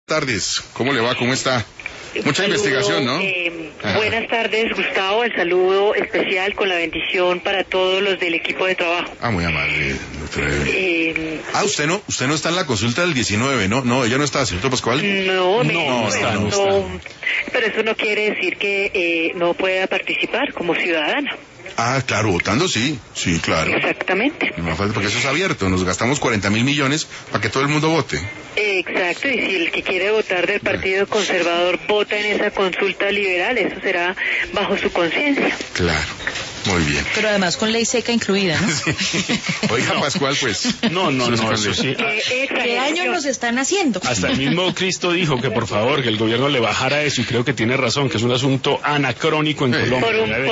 Tardes, ¿cómo le va? ¿Cómo está? Mucha Saludo, investigación, ¿no? Buenas tardes, Gustavo. El saludo especial con la bendición para todos los del equipo de trabajo. Muy amable, doctora. Usted no está en la consulta del 19, ¿no? No, ella no está, ¿cierto, Pascual? No está. Pero eso no quiere decir que no pueda participar como ciudadana. Claro, votando sí, claro. Exactamente. No falta porque eso es abierto, nos gastamos 40.000 millones para que todo el mundo vote. Exacto, y si el que quiere votar del Partido Conservador vota en esa consulta liberal, eso será bajo su conciencia. Claro, muy bien. Pero además con ley seca incluida, ¿no? Sí. Oiga, Pascual, pues. No, eso sí. ¿Qué daño nos están haciendo? Hasta el mismo Cristo dijo que por favor, que el gobierno le bajara eso, y creo que tiene razón, que es un asunto anacrónico en Colombia.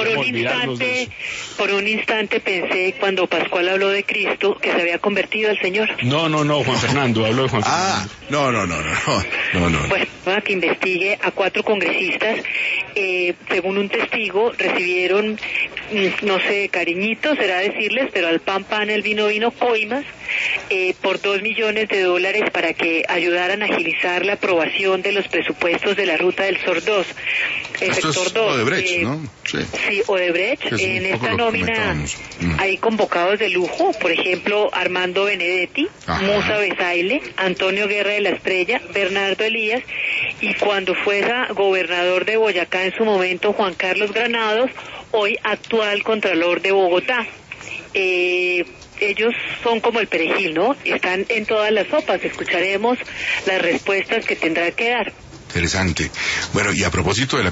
Por un instante pensé, cuando Pascual habló de Cristo, que se había convertido al Señor. No, Juan Fernando, hablo de Juan Fernando. No. Bueno, para que investigue a 4 congresistas, según un testigo, recibieron, no sé, cariñitos, será decirles, pero al pan, al vino, coimas, por $2 millones para que ayudaran a agilizar la aprobación de los presupuestos de la Ruta del Sol 2. Esto sector es 2. Odebrecht, ¿no? Sí, Odebrecht. En esta nómina hay convocados de lujo, por ejemplo, Armando Benedetti, Musa Besaile, Antonio Guerra de la Estrella, Bernardo Elías, y cuando fuera gobernador de Boyacá en su momento, Juan Carlos Granados, hoy actual Contralor de Bogotá. Ellos son como el perejil, ¿no? Están en todas las sopas. Escucharemos las respuestas que tendrá que dar. Interesante. Bueno, y a propósito de la